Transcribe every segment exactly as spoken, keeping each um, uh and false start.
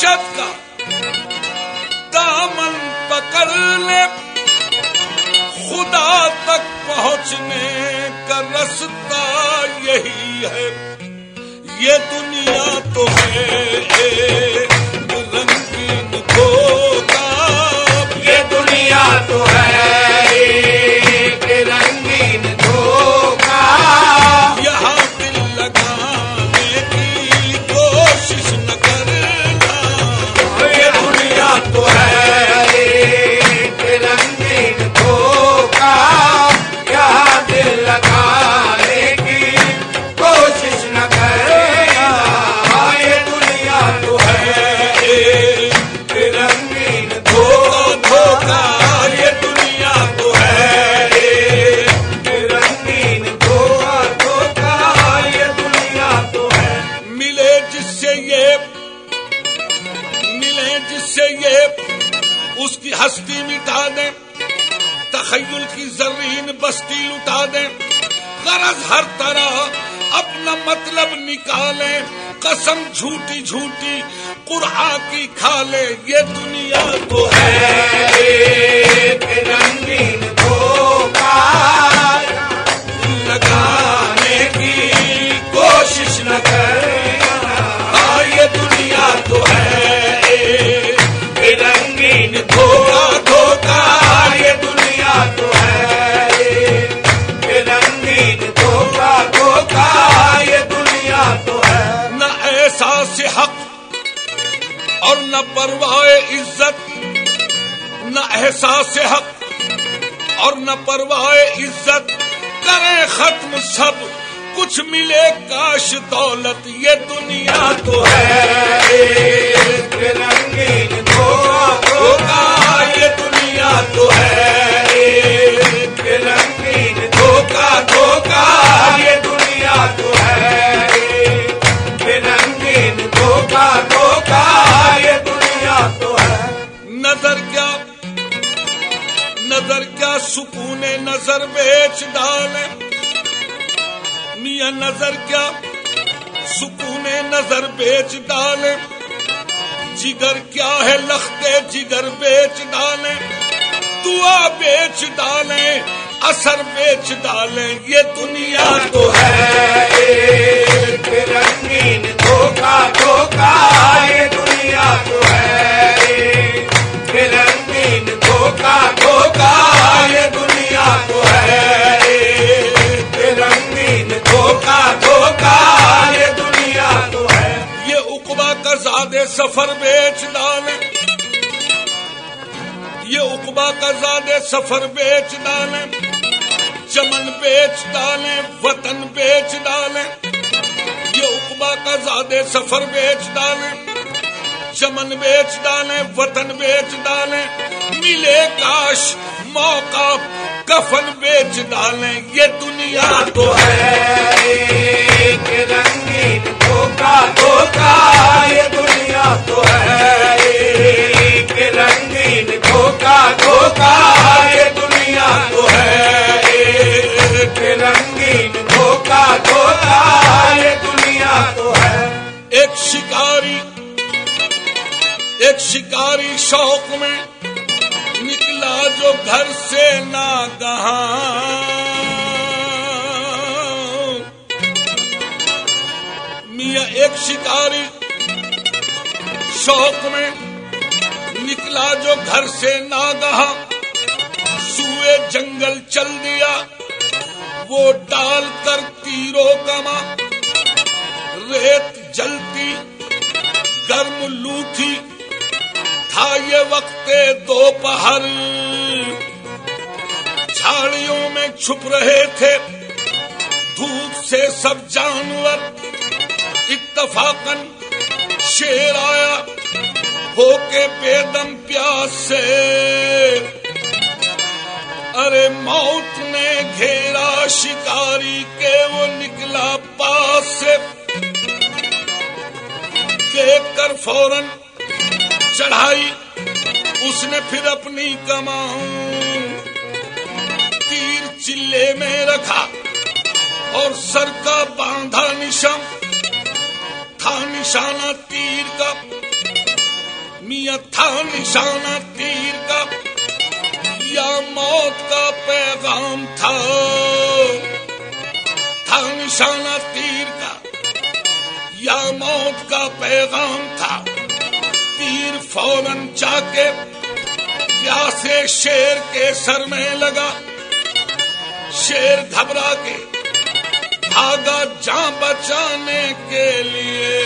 وحشت کا دامن پکڑ لے، خدا تک پہنچنے کا رستہ یہی ہے، یہ دنیا تو ہے رنگین دھوکا، یہ دنیا تو ہے ایک رنگین دھوکا، یہاں دل لگانے کی کوشش نہ کرنا، یہ دنیا تو ہے ایک رنگین دھوکا، یہاں دل لگانے کی کوشش نہ کرنا، یہ دنیا تو ہے ایک رنگین دھوکا، یہ دنیا تو ہے ایک رنگین دھوکا، دھوکا، یہ دنیا تو ہے۔ ملے جس سے یہ ملے جس سے یہ اس کی ہستی مٹا دیں، تخیل کی زرین بستی لٹا دیں، غرض ہر طرح اپنا مطلب نکالیں، قسم جھوٹی جھوٹی قرآن کی کھا لے، یہ دنیا تو ہے ایک رنگین دھوکا، لگانے کی کوشش نہ کرنا، یہ دنیا تو ہے ایک رنگین دھوکا، دھوکا، یہ دنیا تو ہے ایک رنگین دھوکا، دھوکا، یہ دنیا تو ہے۔ نہ احساس حق اور نہ پرواہ عزت، نہ احساس حق اور نہ پرواہ عزت، کریں ختم سب کچھ ملے کاش دولت، یہ دنیا تو ہے ایک رنگین دھوکا، دھوکا، یہ دنیا تو ہے ایک رنگین دھوکا، دھوکا، یہ دنیا تو ہے ایک رنگین دھوکا، دھوکا، یہ دنیا تو ہے۔ نظر کیا نظر کیا سکون نظر بیچ ڈالے، میاں نظر کیا سکون نظر بیچ ڈالے، جگر کیا ہے لختے جگر بیچ ڈالے، دعا بیچ ڈالیں اثر بیچ ڈالیں، یہ دنیا تو ہے ایک رنگین دھوکا، دھوکا، یہ دنیا تو ہے ایک رنگین دھوکا، دھوکا، یہ دنیا تو ہے ایک رنگین دھوکا، دھوکا، یہ دنیا تو ہے۔ یہ عقبہ کا زادے سفر بیچ ڈالیں، یہ عقبہ کا زادے سفر بیچ ڈالیں، چمن بیچ ڈالیں وطن بیچ ڈالیں، یہ عقبہ کا زادے سفر بیچ ڈالیں، چمن بیچ ڈالیں وطن بیچ ڈالیں، ملے کاش موقع کفن بیچ ڈالیں، یہ دنیا تو ہے ایک رنگین دھوکا، دھوکا، یہ دنیا تو ہے ایک رنگین دھوکا، دھوکا، یہ دنیا تو ہے ایک رنگین دھوکا، دھوکا، یہ دنیا تو ہے۔ ایک شکاری ایک شکاری شوق میں نکلا جو گھر سے ناگہاں، میاں ایک شکاری شوق میں نکلا جو گھر سے ناگہاں، سوئے جنگل چل دیا وہ ڈال کر تیروں کما، ریت جلتی گرم لوٹھی تھا یہ وقت دوپہر، جھاڑیوں میں چھپ رہے تھے دھوپ سے سب جانور، اتفاقاً شیر آیا ہو کے بے دم پیاس سے، ارے موت نے گھیرا شکاری کے وہ نکلا پاس سے، دیکھ کر فوراً چڑھائی اس نے پھر اپنی کمان، تیر چلے میں رکھا اور سر کا باندھا نشان تھا، نشانہ تیر کا میاں تھا نشانہ تیر کا یا موت کا پیغام تھا، تھا نشانہ تیر کا یا موت کا پیغام تھا، تیر فوراً جا کے پیاسے شیر کے سر میں لگا، شیر گھبرا کے بھاگا جان بچانے کے لیے،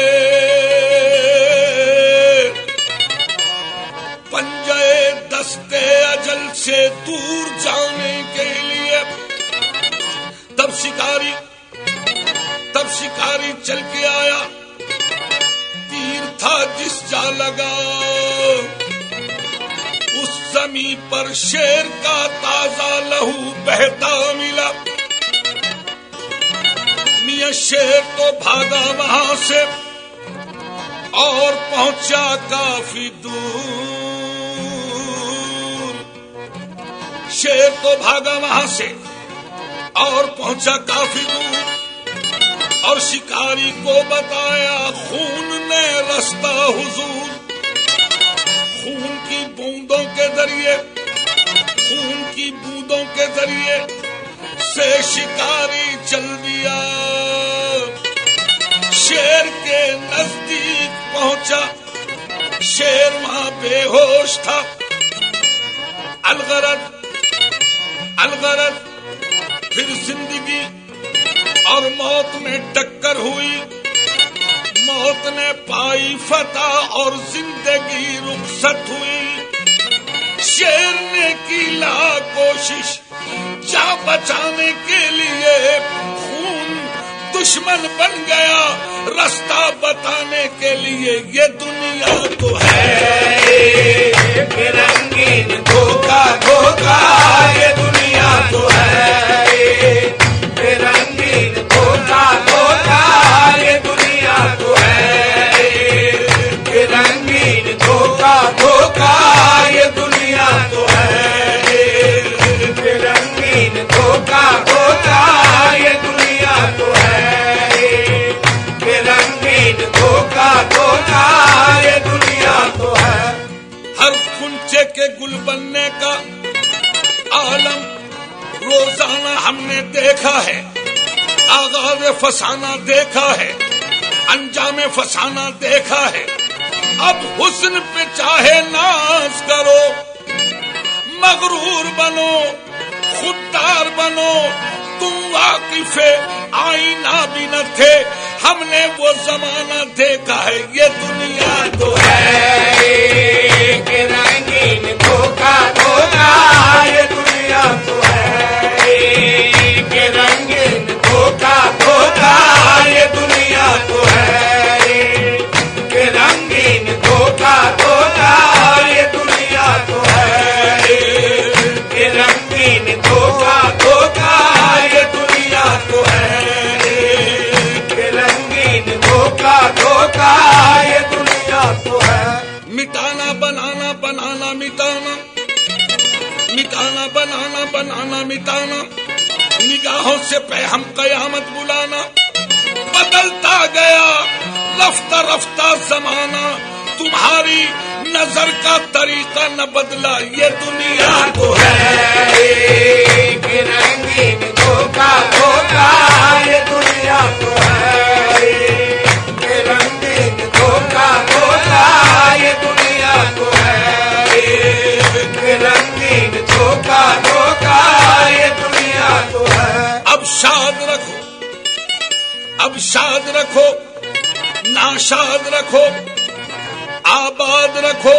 پنجے دستے اجل سے دور جانے کے لیے، تب شکاری تب شکاری چل کے آیا، تیر تھا جس جا لگا، اس زمین پر شیر کا تازہ لہو بہتا ملا، میاں شیر تو بھاگا وہاں سے اور پہنچا کافی دور، شیر تو بھاگا وہاں سے اور پہنچا کافی دور، اور شکاری کو بتایا خون نے رستہ حضور، خون کی بوندوں کے ذریعے خون کی بوندوں کے ذریعے سے شکاری چل دیا، شیر کے نزدیک پہنچا، شیر وہاں بے ہوش تھا، الغرض الغرض پھر زندگی اور موت میں ٹکر ہوئی، موت نے پائی فتح اور زندگی رخصت ہوئی، شیر نے کی لا کوشش جان بچانے کے لیے، خون دشمن بن گیا رستہ بتانے کے لیے، یہ دنیا تو ہے رنگین دھوکا دھوکا، یہ دنیا تو ہے رنگین دھوکا دھوکا، یہ دنیا تو ہے رنگین دھوکا دھوکا، یہ دنیا تو ہے رنگین دھوکا دھوکا، یہ دنیا تو ہے رنگین دھوکا دھوکا، یہ دنیا تو ہے۔ ہر کنچے کے گل بننے کا عالم روزانہ ہم نے دیکھا ہے، آغاز فسانہ دیکھا ہے، انجام فسانہ دیکھا ہے، اب حسن پہ چاہے ناز کرو، مغرور بنو، خوددار بنو، تم واقف آئینہ بھی نہ تھے، ہم نے وہ زمانہ دیکھا ہے، یہ دنیا تو ہے کہ رنگین دھوکا دھوکا، یہ دنیا تو ہے کہ رنگین دھوکا دھوکا، یہ دنیا تو ہے کہ رنگین دھوکا دھوکا، یہ دنیا تو ہے کہ رنگین دھوکا دھوکا، یہ دنیا تو ہے کہ رنگین دھوکا دھوکا، یہ دنیا تو ہے۔ مٹانا بنانا بنانا مٹانا، مٹانا بنانا بنانا مٹانا، نگاہوں سے پہ ہم قیامت بلانا، بدلتا گیا رفتہ رفتہ زمانہ، تمہاری نظر کا طریقہ نہ بدلا، یہ دنیا تو ہے کہ رنگین دھوکا دھوکا، یہ دنیا تو ہے کہ رنگین دھوکا دھوکا، یہ دنیا تو ہے کہ رنگین دھوکا دھوکا، یہ دنیا تو ہے۔ اب شاد رکھو اب شاد رکھو ناشاد رکھو، آباد رکھو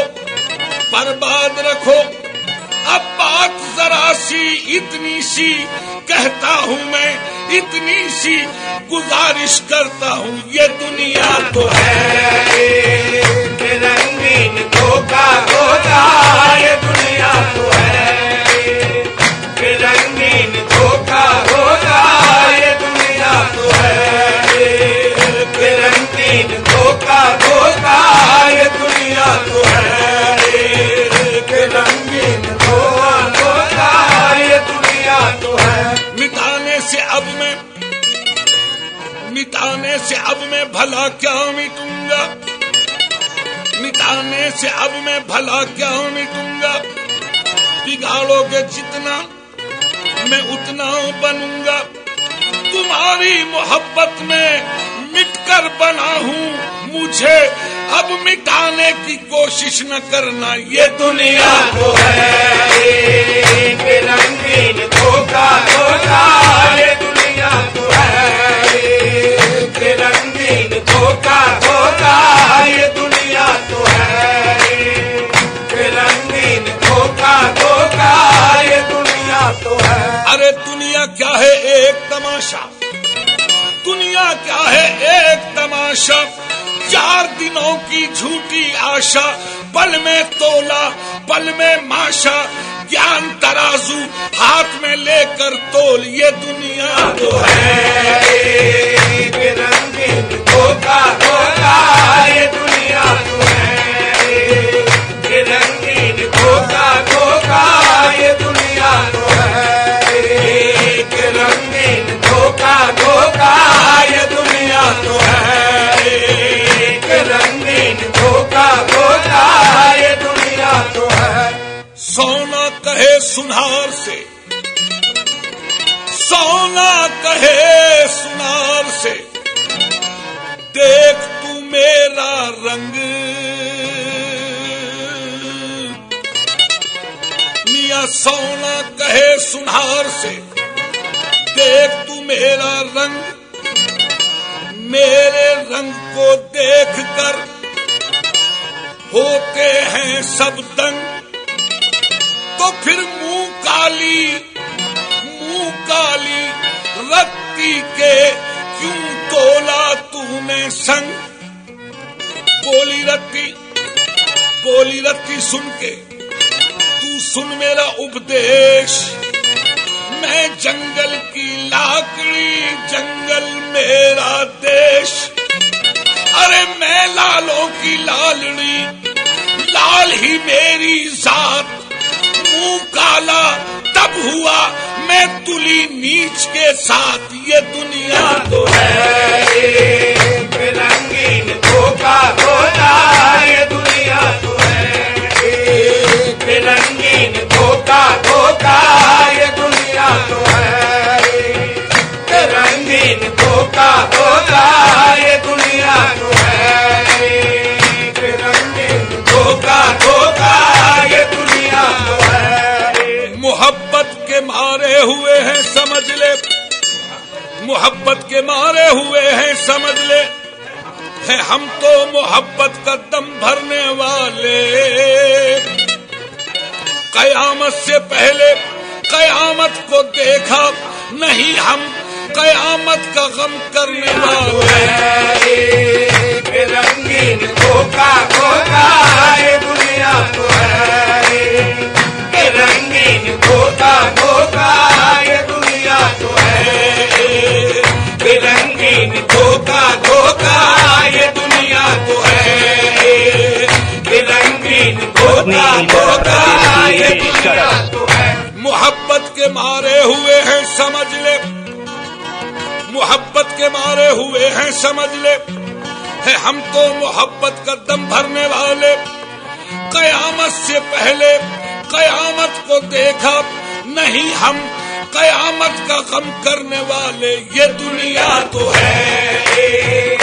برباد رکھو، اب بات ذرا سی اتنی سی کہتا ہوں میں، اتنی سی گزارش کرتا ہوں، یہ دنیا تو ہے کہ رنگین دھوکا دھوکا، یہ دنیا تو ہے کہ رنگین دھوکا دھوکا، یہ دنیا تو ہے کہ رنگین دھوکا دھوکا، یہ دنیا تو ہے کہ رنگین دھوکا دھوکا، یہ دنیا تو ہے۔ مٹانے سے اب میں مٹانے سے اب میں بھلا کیا مٹوں گا، مٹانے سے اب میں بھلا کیا مٹوں گا، بگاڑو گے جتنا میں اتنا بنوں گا، تمہاری محبت میں مٹ کر بنا ہوں، مجھے اب مٹانے کی کوشش نہ کرنا، یہ دنیا تو ہے ایک رنگین دھوکا دھوکا، یہ دنیا تو ہے ایک رنگین دھوکا دھوکا، یہ دنیا تو ہے ایک رنگین دھوکا دھوکا، یہ دنیا تو ہے۔ ارے دنیا کیا ہے ایک تماشا، دنیا کیا ہے ایک تماشا، چار دنوں کی جھوٹی آشا، پل میں تولا پل میں ماشا، گیان ترازو ہاتھ میں لے کر تول، یہ دنیا تو ہے ایک رنگین دھوکا دھوکا، یہ دنیا تو ہے ایک رنگین دھوکا دھوکا، یہ دنیا تو ہے ایک رنگین دھوکا دھوکا، یہ دنیا تو ہے ایک رنگین دھوکا دھوکا، یہ دنیا تو ہے۔ سونا کہے سنار سے، سونا کہے سنار سے، دیکھ تو میرا رنگ، میاں سونا کہے سنار سے، دیکھ تو میرا رنگ، میرے رنگ کو دیکھ کر ہوتے ہیں سب دنگ، تو پھر منہ کالی منہ کالی رتی کے کیوں تولا تو نے سنگ، بولی رتی بولی رتی سن کے، تو سن میرا اپدیش، میں جنگل کی لاکڑی جنگل میرا دیش، ارے میں لالوں کی لالڑی لال ہی میری ذات، منہ کالا تب ہوا میں تلی نیچ کے ساتھ، یہ دنیا تو ہے ایک رنگین دھوکا دھوکا، یہ دنیا تو ہے ایک رنگین دھوکا دھوکا، یہ دنیا تو ہے ایک رنگین دھوکا دھوکا، یہ دنیا تو ہے ایک رنگین دھوکا دھوکا، یہ دنیا تو ہے۔ محبت کے مارے ہوئے ہیں سمجھ لے، محبت کے مارے ہوئے ہیں سمجھ لے، ہیں ہم تو محبت کا دم بھرنے والے، قیامت سے پہلے قیامت کو دیکھا نہیں ہم، قیامت کا غم کرنے والے، ایک رنگین دھوکا دھوکا، یہ دنیا تو ہے ایک رنگین دھوکا دھوکا، یہ دنیا تو ہے ایک رنگین دھوکا دھوکا، یہ دنیا تو ہے ایک رنگین دھوکا دھوکا، یہ دنیا تو ہے۔ محبت کے مارے ہوئے ہیں سمجھ لے، محبت کے مارے ہوئے ہیں سمجھ لے، ہے ہم تو محبت کا دم بھرنے والے، قیامت سے پہلے قیامت کو دیکھا نہیں ہم، قیامت کا غم کرنے والے، یہ دنیا تو ہے۔